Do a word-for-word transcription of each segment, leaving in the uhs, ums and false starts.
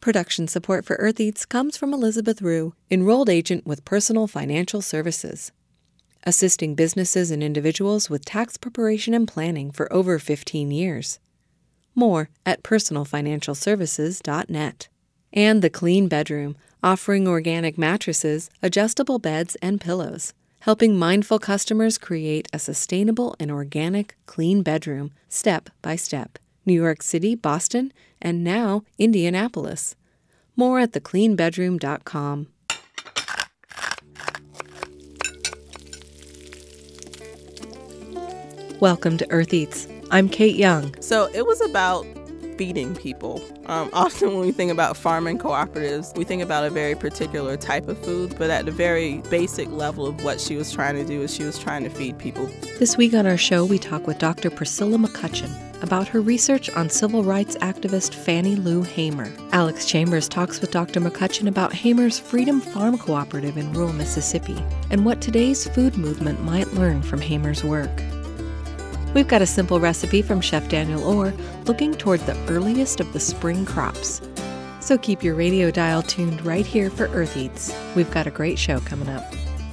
Production support for Earth Eats comes from Elizabeth Rue, enrolled agent with Personal Financial Services, assisting businesses and individuals with tax preparation and planning for over fifteen years. More at personal financial services dot net. And The Clean Bedroom, offering organic mattresses, adjustable beds, and pillows, helping mindful customers create a sustainable and organic clean bedroom step by step. New York City, Boston, and now Indianapolis. More at the clean bedroom dot com. Welcome to Earth Eats. I'm Kate Young. So it was about feeding people. Um, often when we think about farming cooperatives, we think about a very particular type of food, but at the very basic level of what she was trying to do is she was trying to feed people. This week on our show, we talk with Doctor Priscilla McCutcheon about her research on civil rights activist Fannie Lou Hamer. Alex Chambers talks with Doctor McCutcheon about Hamer's Freedom Farm Cooperative in rural Mississippi and what today's food movement might learn from Hamer's work. We've got a simple recipe from Chef Daniel Orr looking toward the earliest of the spring crops. So keep your radio dial tuned right here for Earth Eats. We've got a great show coming up.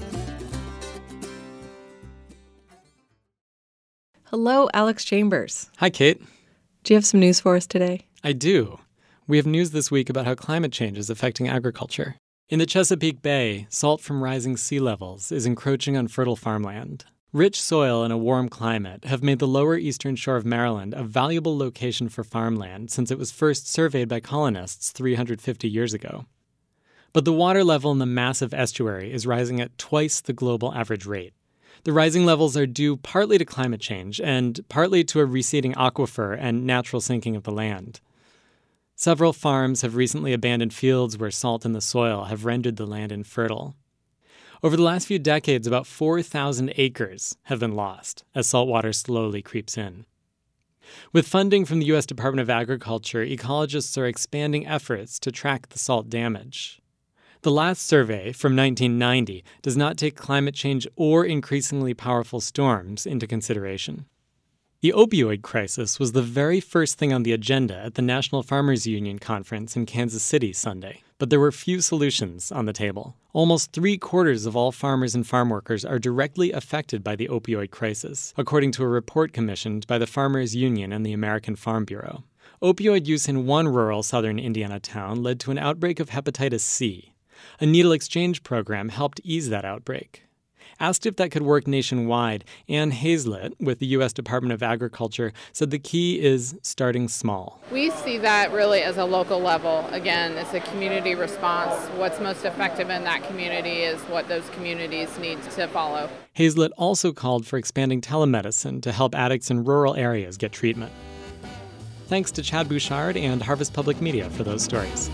Hello, Alex Chambers. Hi, Kate. Do you have some news for us today? I do. We have news this week about how climate change is affecting agriculture. In the Chesapeake Bay, salt from rising sea levels is encroaching on fertile farmland. Rich soil and a warm climate have made the lower eastern shore of Maryland a valuable location for farmland since it was first surveyed by colonists three hundred fifty years ago. But the water level in the massive estuary is rising at twice the global average rate. The rising levels are due partly to climate change and partly to a receding aquifer and natural sinking of the land. Several farms have recently abandoned fields where salt in the soil have rendered the land infertile. Over the last few decades, about four thousand acres have been lost as saltwater slowly creeps in. With funding from the U S Department of Agriculture, ecologists are expanding efforts to track the salt damage. The last survey, from nineteen ninety, does not take climate change or increasingly powerful storms into consideration. The opioid crisis was the very first thing on the agenda at the National Farmers Union Conference in Kansas City Sunday, but there were few solutions on the table. Almost three-quarters of all farmers and farm workers are directly affected by the opioid crisis, according to a report commissioned by the Farmers Union and the American Farm Bureau. Opioid use in one rural southern Indiana town led to an outbreak of hepatitis C. A needle exchange program helped ease that outbreak. Asked if that could work nationwide, Ann Hazlett with the U S Department of Agriculture said the key is starting small. We see that really as a local level. Again, it's a community response. What's most effective in that community is what those communities need to follow. Hazlett also called for expanding telemedicine to help addicts in rural areas get treatment. Thanks to Chad Bouchard and Harvest Public Media for those stories.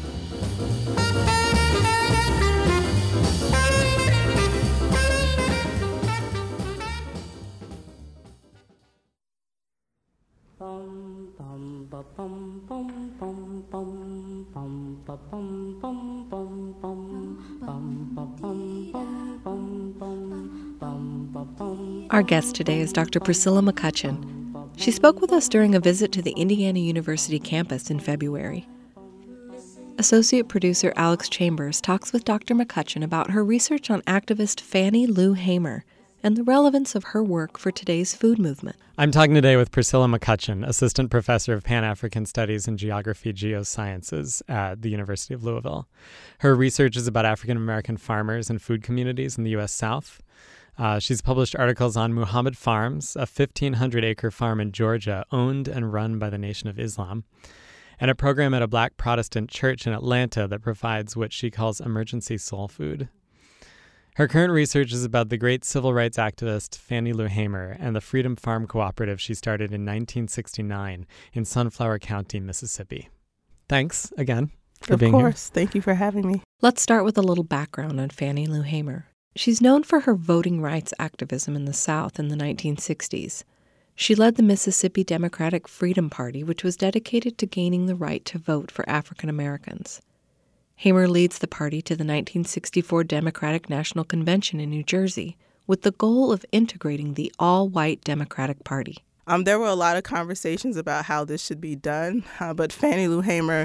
Our guest today is Doctor Priscilla McCutcheon. She spoke with us during a visit to the Indiana University campus in February. Associate producer Alex Chambers talks with Doctor McCutcheon about her research on activist Fannie Lou Hamer and the relevance of her work for today's food movement. I'm talking today with Priscilla McCutcheon, Assistant Professor of Pan-African Studies and Geography Geosciences at the University of Louisville. Her research is about African-American farmers and food communities in the U S South. Uh, she's published articles on Muhammad Farms, a fifteen hundred acre farm in Georgia owned and run by the Nation of Islam, and a program at a Black Protestant church in Atlanta that provides what she calls emergency soul food. Her current research is about the great civil rights activist Fannie Lou Hamer and the Freedom Farm Cooperative she started in nineteen sixty-nine in Sunflower County, Mississippi. Thanks again for being here. Of course. Thank you for having me. Let's start with a little background on Fannie Lou Hamer. She's known for her voting rights activism in the South in the nineteen sixties. She led the Mississippi Democratic Freedom Party, which was dedicated to gaining the right to vote for African Americans. Hamer leads the party to the nineteen sixty-four Democratic National Convention in New Jersey with the goal of integrating the all-white Democratic Party. Um, there were a lot of conversations about how this should be done, uh, but Fannie Lou Hamer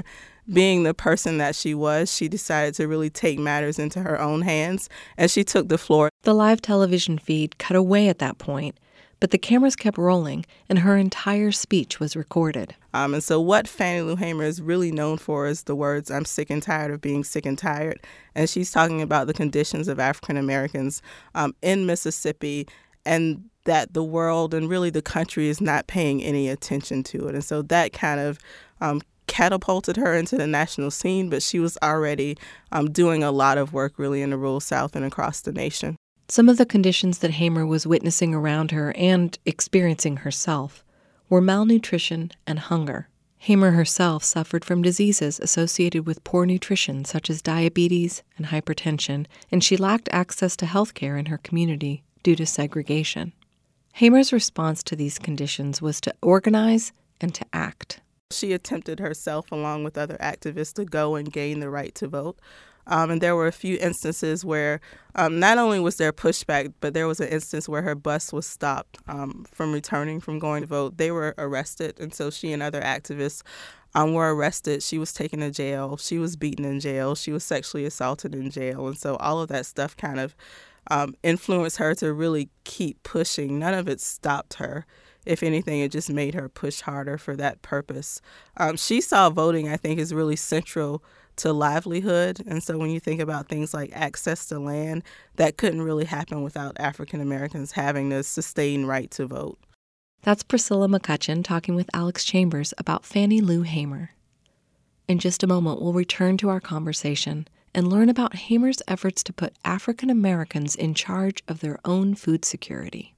being the person that she was, she decided to really take matters into her own hands, and she took the floor. The live television feed cut away at that point, but the cameras kept rolling, and her entire speech was recorded. Um, and so what Fannie Lou Hamer is really known for is the words, "I'm sick and tired of being sick and tired." And she's talking about the conditions of African Americans um, in Mississippi, and that the world and really the country is not paying any attention to it. And so that kind of um, catapulted her into the national scene, but she was already um, doing a lot of work really in the rural South and across the nation. Some of the conditions that Hamer was witnessing around her and experiencing herself were malnutrition and hunger. Hamer herself suffered from diseases associated with poor nutrition such as diabetes and hypertension, and she lacked access to health care in her community due to segregation. Hamer's response to these conditions was to organize and to act. She attempted herself, along with other activists, to go and gain the right to vote. Um, and there were a few instances where um, not only was there pushback, but there was an instance where her bus was stopped um, from returning from going to vote. They were arrested, and so she and other activists um, were arrested. She was taken to jail. She was beaten in jail. She was sexually assaulted in jail. And so all of that stuff kind of um, influenced her to really keep pushing. None of it stopped her. If anything, it just made her push harder for that purpose. Um, she saw voting, I think, as really central to livelihood. And so when you think about things like access to land, that couldn't really happen without African Americans having the sustained right to vote. That's Priscilla McCutcheon talking with Alex Chambers about Fannie Lou Hamer. In just a moment, we'll return to our conversation and learn about Hamer's efforts to put African Americans in charge of their own food security.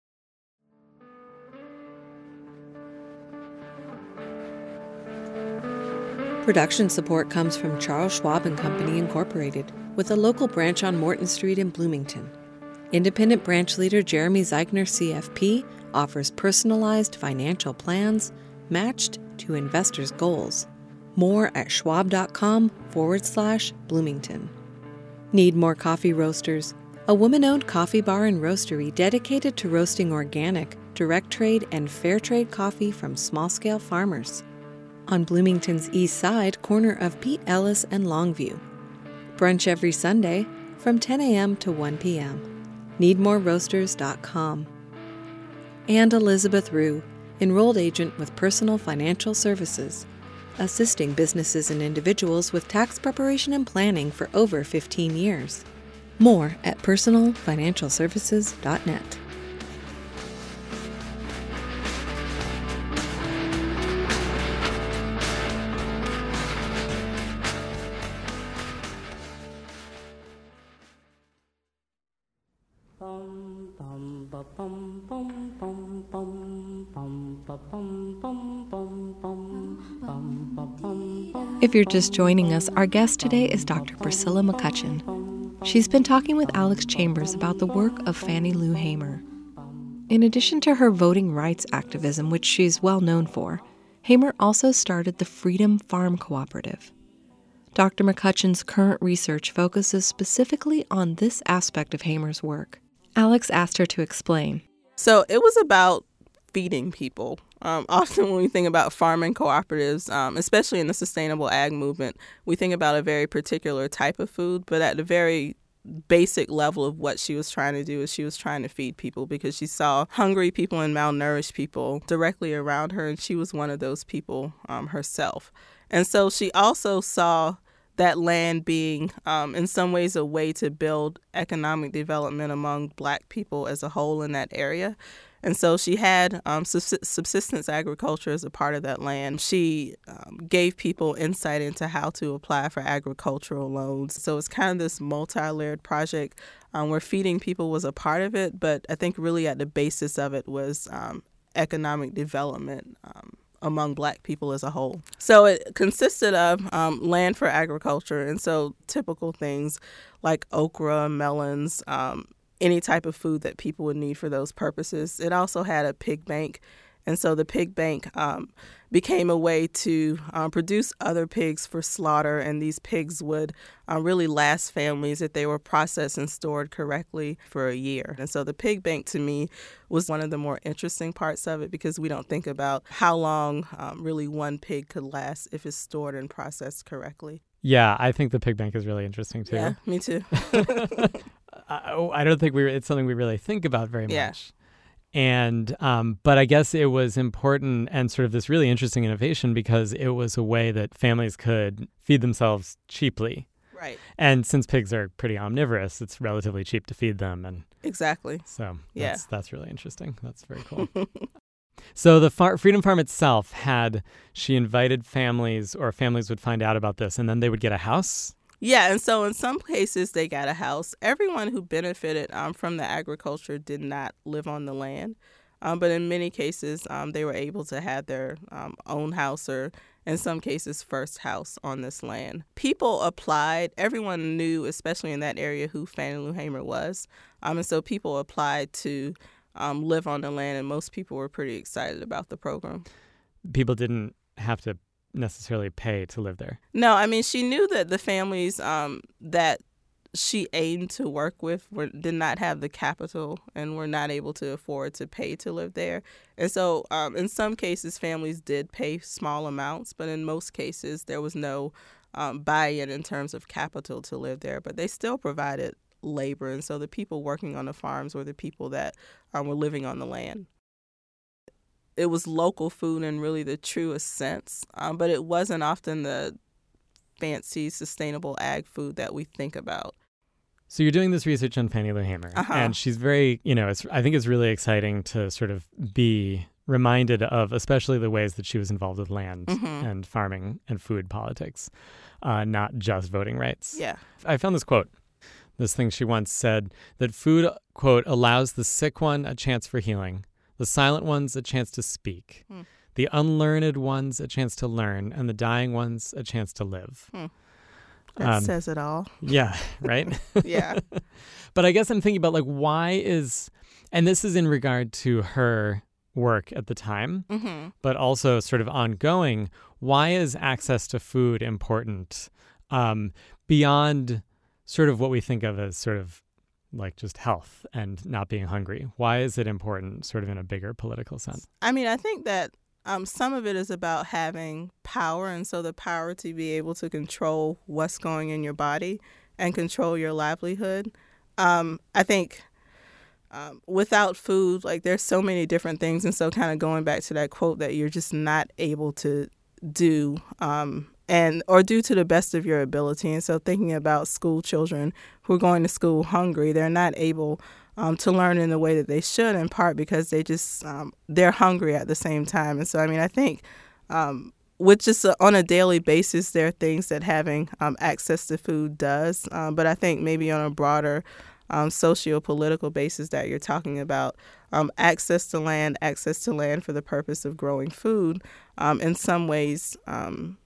Production support comes from Charles Schwab and Company, Incorporated, with a local branch on Morton Street in Bloomington. Independent branch leader Jeremy Zeichner, C F P, offers personalized financial plans matched to investors' goals. More at schwab.com forward slash Bloomington. Need more coffee roasters? A woman-owned coffee bar and roastery dedicated to roasting organic, direct trade, and fair trade coffee from small-scale farmers. On Bloomington's east side, corner of Pete Ellis and Longview. Brunch every Sunday from ten a.m. to one p.m. need more roasters dot com. And Elizabeth Rue, enrolled agent with Personal Financial Services, assisting businesses and individuals with tax preparation and planning for over fifteen years. More at personal financial services dot net. If you're just joining us, our guest today is Doctor Priscilla McCutcheon. She's been talking with Alex Chambers about the work of Fannie Lou Hamer. In addition to her voting rights activism, which she's well known for, Hamer also started the Freedom Farm Cooperative. Doctor McCutcheon's current research focuses specifically on this aspect of Hamer's work. Alex asked her to explain. So it was about feeding people. Um, often when we think about farming cooperatives, um, especially in the sustainable ag movement, we think about a very particular type of food, but at the very basic level of what she was trying to do is she was trying to feed people because she saw hungry people and malnourished people directly around her, and she was one of those people um, herself. And so she also saw that land being, um, in some ways, a way to build economic development among Black people as a whole in that area. And so she had um, subsistence agriculture as a part of that land. She um, gave people insight into how to apply for agricultural loans. So it's kind of this multi-layered project um, where feeding people was a part of it, but I think really at the basis of it was um, economic development um, among Black people as a whole. So it consisted of um, land for agriculture, and so typical things like okra, melons, um, any type of food that people would need for those purposes. It also had a pig bank, And so the pig bank um, became a way to um, produce other pigs for slaughter, and these pigs would uh, really last families if they were processed and stored correctly for a year. And so the pig bank, to me, was one of the more interesting parts of it, because we don't think about how long um, really one pig could last if it's stored and processed correctly. Yeah, I think the pig bank is really interesting, too. Yeah, me too. I, I don't think we it's something we really think about very Yeah. much. And um, but I guess it was important and sort of this really interesting innovation because it was a way that families could feed themselves cheaply. Right. And since pigs are pretty omnivorous, it's relatively cheap to feed them. And Exactly. so Yeah. that's, that's really interesting. That's very cool. So the far- Freedom Farm itself had, she invited families, or families would find out about this, and then they would get a house. Yeah, and so in some cases they got a house. Everyone who benefited um, from the agriculture did not live on the land, um, but in many cases um, they were able to have their um, own house, or in some cases first house on this land. People applied. Everyone knew, especially in that area, who Fannie Lou Hamer was, um, and so people applied to um, live on the land, and most people were pretty excited about the program. People didn't have to necessarily pay to live there. No, I mean, she knew that the families um, that she aimed to work with were, did not have the capital and were not able to afford to pay to live there. And so um, in some cases, families did pay small amounts, but in most cases, there was no um, buy-in in terms of capital to live there. But they still provided labor. And so the people working on the farms were the people that um, were living on the land. It was local food in really the truest sense, um, but it wasn't often the fancy, sustainable ag food that we think about. So you're doing this research on Fannie Lou Hamer, Uh-huh. and she's very, you know, it's, I think it's really exciting to sort of be reminded of, especially the ways that she was involved with land Mhm. and farming and food politics, uh, not just voting rights. Yeah. I found this quote, this thing she once said, that food, quote, allows the sick one a chance for healing, the silent ones a chance to speak, Hmm. the unlearned ones a chance to learn, and the dying ones a chance to live. Hmm. That Um, says it all. Yeah, right? Yeah. But I guess I'm thinking about, like, why is, and this is in regard to her work at the time, Mm-hmm. but also sort of ongoing, why is access to food important um, beyond sort of what we think of as sort of like just health and not being hungry? Why is it important sort of in a bigger political sense? I mean, I think that um, some of it is about having power, and so the power to be able to control what's going in your body and control your livelihood. Um, I think um, without food, like there's so many different things, and so kind of going back to that quote that you're just not able to do um, and or do to the best of your ability. And so thinking about school children who are going to school hungry, they're not able um, to learn in the way that they should, in part because they just um, they're hungry at the same time. And so, I mean, I think um, with just a, on a daily basis, there are things that having um, access to food does. Um, but I think maybe on a broader um, socio-political basis that you're talking about, um, access to land, access to land for the purpose of growing food, um, in some ways um,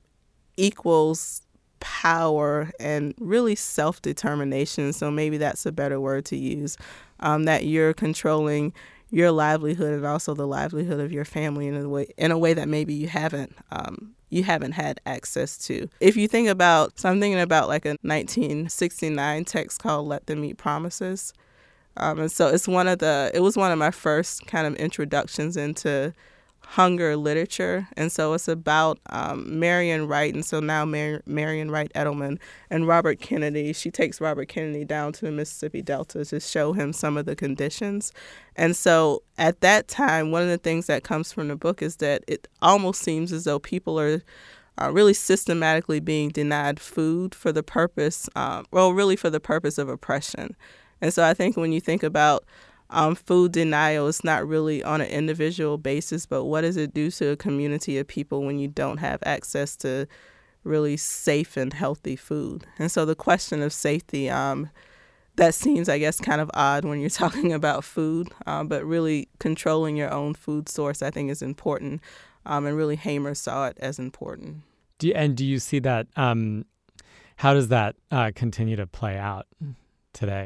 equals power and really self-determination. So maybe that's a better word to use, um, that you're controlling your livelihood and also the livelihood of your family in a way in a way that maybe you haven't um, you haven't had access to. If you think about, so I'm thinking about like a nineteen sixty-nine text called "Let Them Eat Promises," um, and so it's one of the it was one of my first kind of introductions into hunger literature. And so it's about um, Marion Wright, and so now Mar- Marion Wright Edelman and Robert Kennedy. She takes Robert Kennedy down to the Mississippi Delta to show him some of the conditions. And so at that time, one of the things that comes from the book is that it almost seems as though people are uh, really systematically being denied food for the purpose, uh, well, really for the purpose of oppression. And so I think when you think about Um, food denial, is not really on an individual basis, but what does it do to a community of people when you don't have access to really safe and healthy food? And so the question of safety, um, that seems, I guess, kind of odd when you're talking about food, um, but really controlling your own food source, I think, is important. Um, and really Hamer saw it as important. Do you, and do you see that, um, how does that uh, continue to play out today?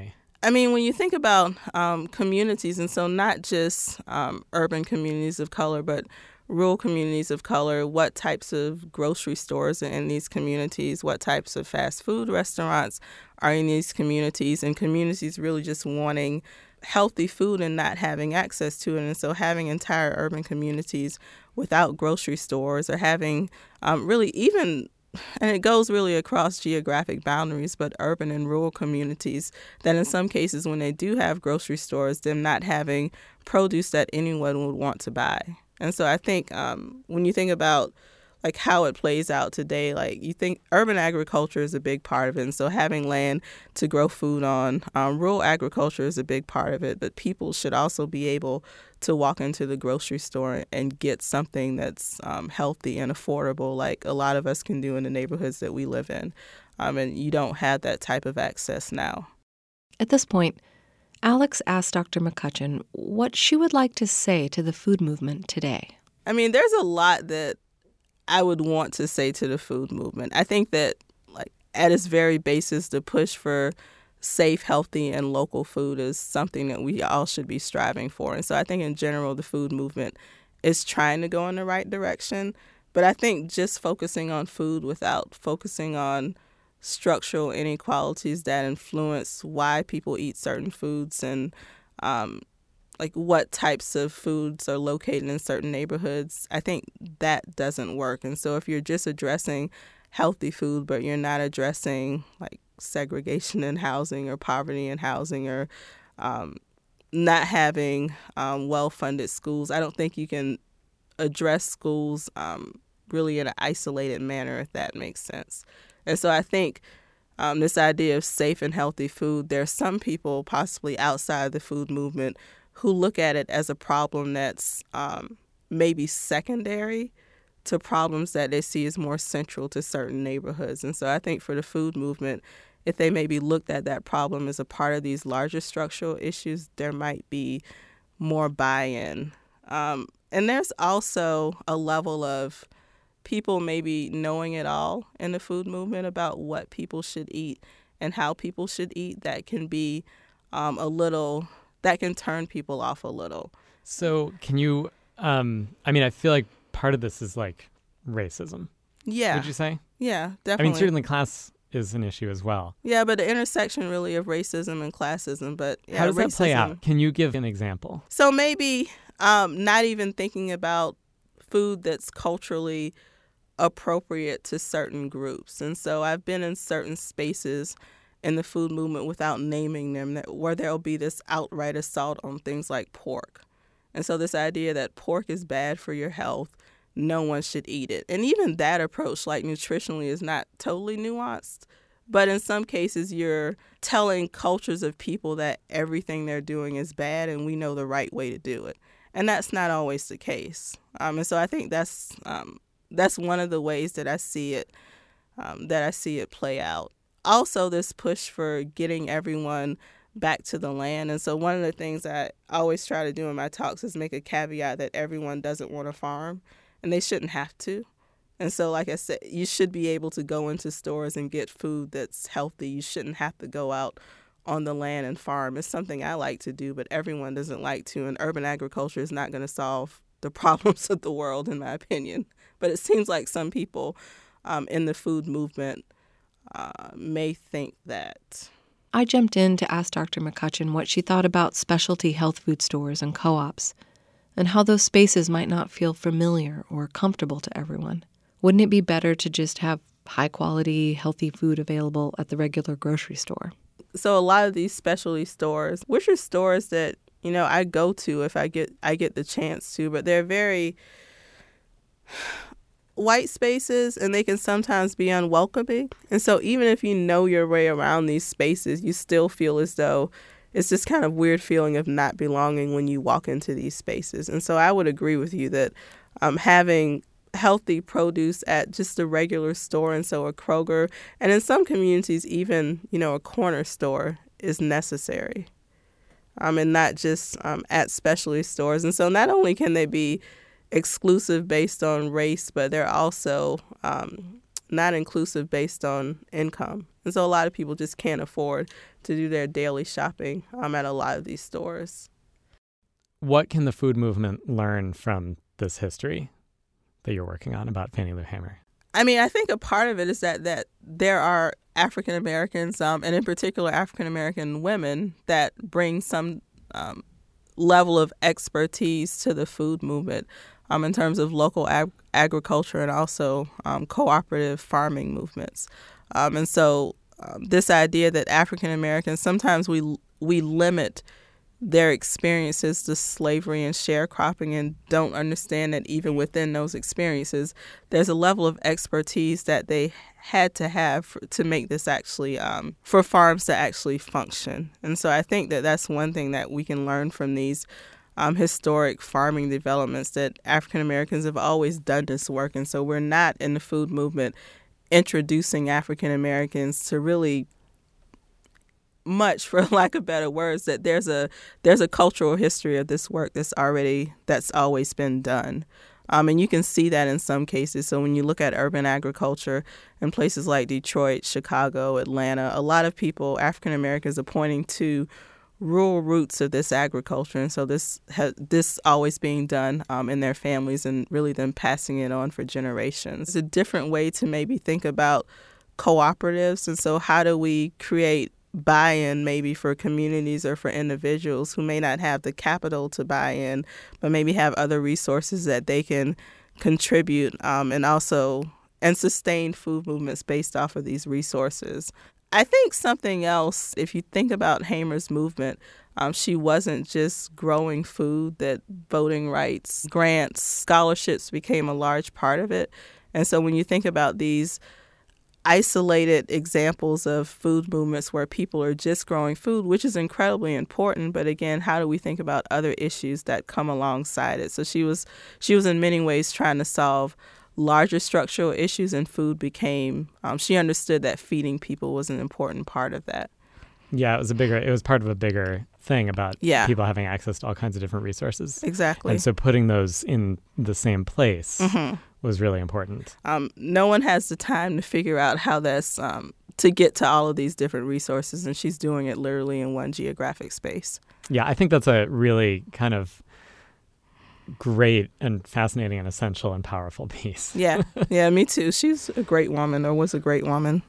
I mean, when you think about um, communities, and so not just um, urban communities of color, but rural communities of color, what types of grocery stores are in these communities, what types of fast food restaurants are in these communities, and communities really just wanting healthy food and not having access to it. And so having entire urban communities without grocery stores, or having um, really even, and it goes really across geographic boundaries, but urban and rural communities that in some cases when they do have grocery stores, them not having produce that anyone would want to buy. And so I think um, when you think about like how it plays out today, like you think urban agriculture is a big part of it. And so having land to grow food on, um, rural agriculture is a big part of it. But people should also be able to walk into the grocery store and get something that's um, healthy and affordable, like a lot of us can do in the neighborhoods that we live in. Um, and you don't have that type of access now. At this point, Alex asked Doctor McCutcheon what she would like to say to the food movement today. I mean, there's a lot that I would want to say to the food movement. I think that, like, at its very basis, the push for safe, healthy, and local food is something that we all should be striving for. And so I think in general, the food movement is trying to go in the right direction. But I think just focusing on food without focusing on structural inequalities that influence why people eat certain foods and um, like what types of foods are located in certain neighborhoods, I think that doesn't work. And so if you're just addressing healthy food, but you're not addressing like segregation in housing or poverty in housing or um, not having um, well-funded schools, I don't think you can address schools um, really in an isolated manner, if that makes sense. And so I think um, this idea of safe and healthy food, there are some people possibly outside the food movement who look at it as a problem that's um, maybe secondary to problems that they see as more central to certain neighborhoods. And so I think for the food movement, if they maybe looked at that problem as a part of these larger structural issues, there might be more buy-in. Um, and there's also a level of people maybe knowing it all in the food movement about what people should eat and how people should eat that can be um, a little... that can turn people off a little. So can you, um, I mean, I feel like part of this is like racism. Yeah. Would you say? Yeah, definitely. I mean, certainly class is an issue as well. Yeah, but the intersection really of racism and classism. But yeah, how does racism, that play out? Can you give an example? So maybe um, not even thinking about food that's culturally appropriate to certain groups. And so I've been in certain spaces in the food movement without naming them, that where there'll be this outright assault on things like pork. And so this idea that pork is bad for your health, no one should eat it. And even that approach, like nutritionally, is not totally nuanced. But in some cases, you're telling cultures of people that everything they're doing is bad and we know the right way to do it. And that's not always the case. Um, and so I think that's um, that's one of the ways that I see it, um, that I see it play out. Also, this push for getting everyone back to the land. And so one of the things I always try to do in my talks is make a caveat that everyone doesn't want to farm, and they shouldn't have to. And so, like I said, you should be able to go into stores and get food that's healthy. You shouldn't have to go out on the land and farm. It's something I like to do, but everyone doesn't like to. And urban agriculture is not going to solve the problems of the world, in my opinion. But it seems like some people um, in the food movement uh, may think that. I jumped in to ask Doctor McCutcheon what she thought about specialty health food stores and co-ops, and how those spaces might not feel familiar or comfortable to everyone. Wouldn't it be better to just have high-quality, healthy food available at the regular grocery store? So a lot of these specialty stores, which are stores that, you know, I go to if I get I get the chance to, but they're very white spaces, and they can sometimes be unwelcoming. And so even if you know your way around these spaces, you still feel as though it's this kind of weird feeling of not belonging when you walk into these spaces. And so I would agree with you that um, having healthy produce at just a regular store, and so a Kroger, and in some communities even, you know, a corner store is necessary, um, and not just um, at specialty stores. And so not only can they be exclusive based on race, but they're also um, not inclusive based on income. And so a lot of people just can't afford to do their daily shopping um, at a lot of these stores. What can the food movement learn from this history that you're working on about Fannie Lou Hamer? I mean, I think a part of it is that, that there are African Americans, um, and in particular African American women, that bring some um, level of expertise to the food movement um, in terms of local ag- agriculture and also um, cooperative farming movements. Um, and so um, this idea that African Americans, sometimes we we limit their experiences to slavery and sharecropping and don't understand that even within those experiences, there's a level of expertise that they had to have for, to make this actually, um, for farms to actually function. And so I think that that's one thing that we can learn from these um, historic farming developments, that African Americans have always done this work. And so we're not in the food movement introducing African Americans to really much, for lack of better words, that there's a there's a cultural history of this work that's already that's always been done. Um, and you can see that in some cases. So when you look at urban agriculture in places like Detroit, Chicago, Atlanta, a lot of people, African Americans, are pointing to rural roots of this agriculture. And so this has this always being done um, in their families and really them passing it on for generations. It's a different way to maybe think about cooperatives. And so how do we create buy-in maybe for communities or for individuals who may not have the capital to buy in, but maybe have other resources that they can contribute um, and also and sustain food movements based off of these resources. I think something else, if you think about Hamer's movement, um, she wasn't just growing food, that voting rights, grants, scholarships became a large part of it. And so when you think about these isolated examples of food movements where people are just growing food, which is incredibly important, but again, how do we think about other issues that come alongside it? So she was she was in many ways trying to solve larger structural issues, and food became, um, she understood that feeding people was an important part of that. Yeah, it was a bigger, it was part of a bigger thing about yeah. people having access to all kinds of different resources. Exactly. And so putting those in the same place mm-hmm. was really important. Um, no one has the time to figure out how that's, um, to get to all of these different resources, and she's doing it literally in one geographic space. Yeah, I think that's a really kind of great and fascinating and essential and powerful piece. Yeah, yeah, me too. She's a great woman, or was a great woman.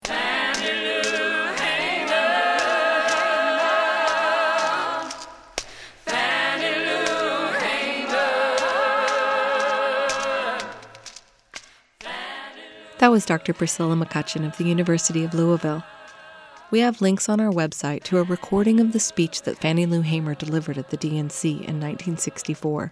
That was Doctor Priscilla McCutcheon of the University of Louisville. We have links on our website to a recording of the speech that Fannie Lou Hamer delivered at the D N C in nineteen sixty-four.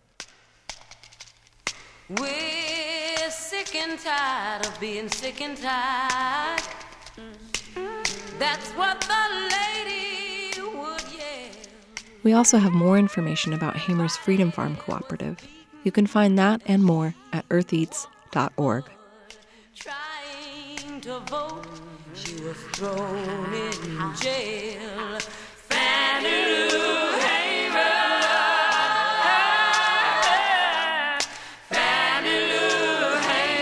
We're sick and tired of being sick and tired. That's what the lady would yell. We also have more information about Hamer's Freedom Farm Cooperative. You can find that and more at earth eats dot org. Trying to vote, she was thrown in jail. Fannie Lou Hamer, Fannie Lou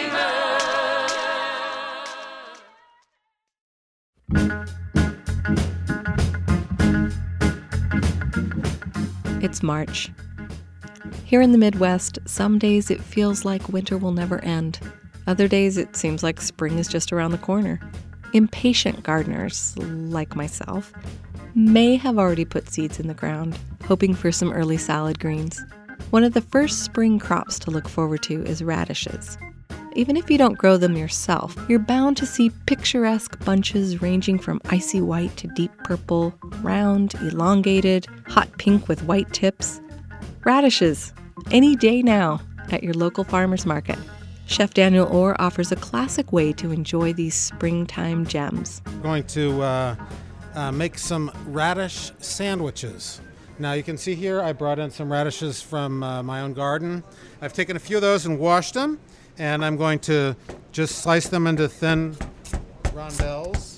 Hamer. It's March. Here in the Midwest, some days it feels like winter will never end. Other days, it seems like spring is just around the corner. Impatient gardeners, like myself, may have already put seeds in the ground, hoping for some early salad greens. One of the first spring crops to look forward to is radishes. Even if you don't grow them yourself, you're bound to see picturesque bunches ranging from icy white to deep purple, round, elongated, hot pink with white tips. Radishes, any day now, at your local farmer's market. Chef Daniel Orr offers a classic way to enjoy these springtime gems. I'm going to uh, uh, make some radish sandwiches. Now you can see here I brought in some radishes from uh, my own garden. I've taken a few of those and washed them, and I'm going to just slice them into thin rondelles.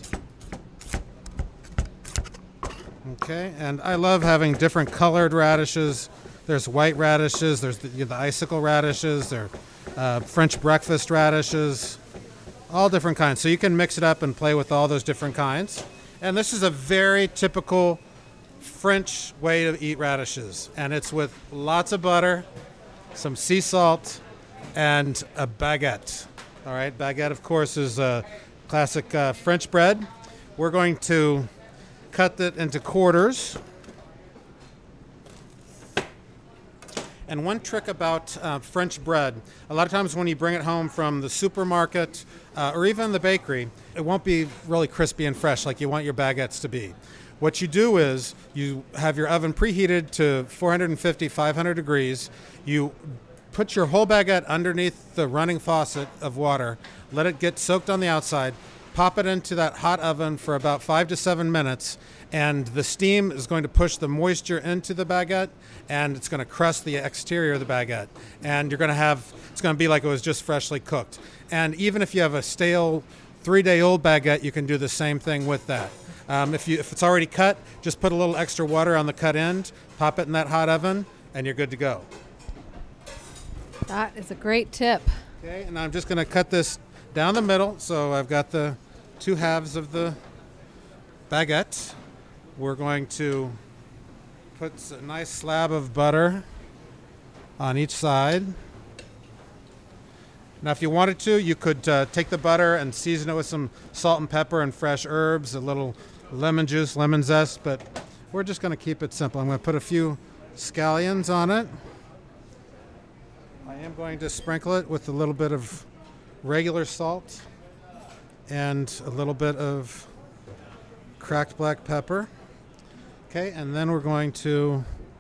Okay, and I love having different colored radishes. There's white radishes, there's the, the icicle radishes, there are uh, French breakfast radishes, all different kinds. So you can mix it up and play with all those different kinds. And this is a very typical French way to eat radishes. And it's with lots of butter, some sea salt, and a baguette. All right, baguette, of course, is a classic uh, French bread. We're going to cut it into quarters. And one trick about uh, French bread, a lot of times when you bring it home from the supermarket uh, or even the bakery, it won't be really crispy and fresh like you want your baguettes to be. What you do is you have your oven preheated to four fifty, five hundred degrees. You put your whole baguette underneath the running faucet of water, let it get soaked on the outside, pop it into that hot oven for about five to seven minutes, and the steam is going to push the moisture into the baguette, and it's going to crust the exterior of the baguette. And you're going to have, it's going to be like it was just freshly cooked. And even if you have a stale three-day-old baguette, you can do the same thing with that. Um, if you if it's already cut, just put a little extra water on the cut end, pop it in that hot oven, and you're good to go. That is a great tip. Okay, and I'm just going to cut this down the middle. So I've got the two halves of the baguette. We're going to put a nice slab of butter on each side. Now, if you wanted to, you could uh, take the butter and season it with some salt and pepper and fresh herbs, a little lemon juice, lemon zest, but we're just going to keep it simple. I'm going to put a few scallions on it. I am going to sprinkle it with a little bit of regular salt and a little bit of cracked black pepper. Okay, and then we're going to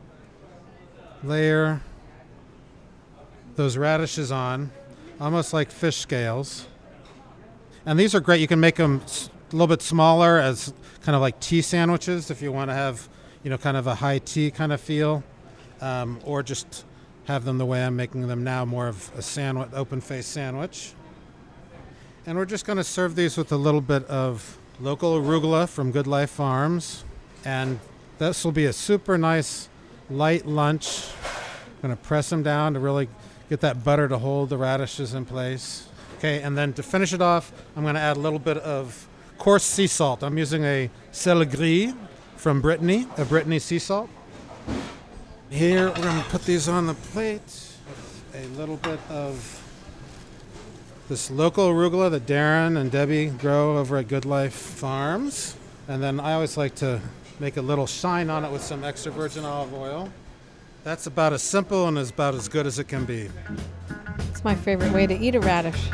layer those radishes on, almost like fish scales. And these are great. You can make them a little bit smaller as kind of like tea sandwiches if you want to have, you know, kind of a high tea kind of feel, um, or just have them the way I'm making them now, more of a sandwich, open-faced sandwich. And we're just going to serve these with a little bit of local arugula from Good Life Farms. And this will be a super nice light lunch. I'm going to press them down to really get that butter to hold the radishes in place. Okay, and then to finish it off, I'm going to add a little bit of coarse sea salt. I'm using a sel gris from Brittany, a Brittany sea salt. Here, we're going to put these on the plate with a little bit of this local arugula that Darren and Debbie grow over at Good Life Farms. And then I always like to make a little shine on it with some extra virgin olive oil. That's about as simple and as about as good as it can be. It's my favorite way to eat a radish.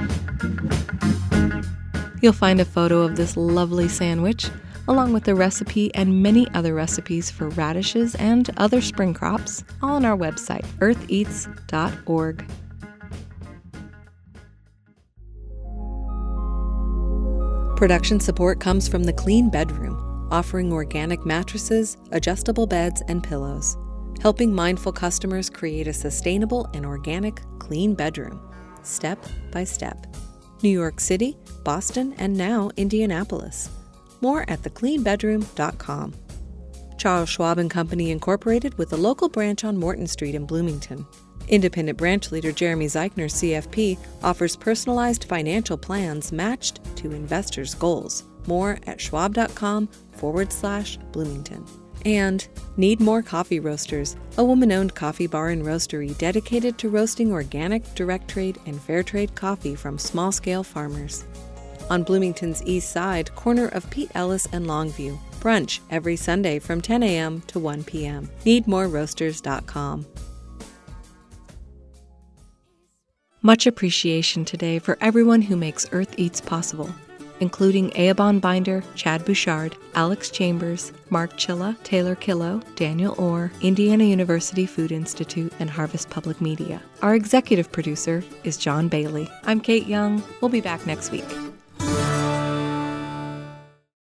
You'll find a photo of this lovely sandwich, along with the recipe and many other recipes for radishes and other spring crops, all on our website, earth eats dot org. Production support comes from The Clean Bedroom, offering organic mattresses, adjustable beds, and pillows, helping mindful customers create a sustainable and organic clean bedroom, step by step. New York City, Boston, and now Indianapolis. More at the clean bedroom dot com. Charles Schwab and Company Incorporated with a local branch on Morton Street in Bloomington. Independent branch leader Jeremy Zeichner, C F P, offers personalized financial plans matched to investors' goals. More at schwab.com forward slash Bloomington. And Need More Coffee Roasters, a woman-owned coffee bar and roastery dedicated to roasting organic, direct trade, and fair trade coffee from small-scale farmers. On Bloomington's east side, corner of Pete Ellis and Longview. Brunch every Sunday from ten a.m. to one p.m. need more roasters dot com. Much appreciation today for everyone who makes Earth Eats possible, including Eobon Binder, Chad Bouchard, Alex Chambers, Mark Chilla, Taylor Killo, Daniel Orr, Indiana University Food Institute, and Harvest Public Media. Our executive producer is John Bailey. I'm Kate Young. We'll be back next week.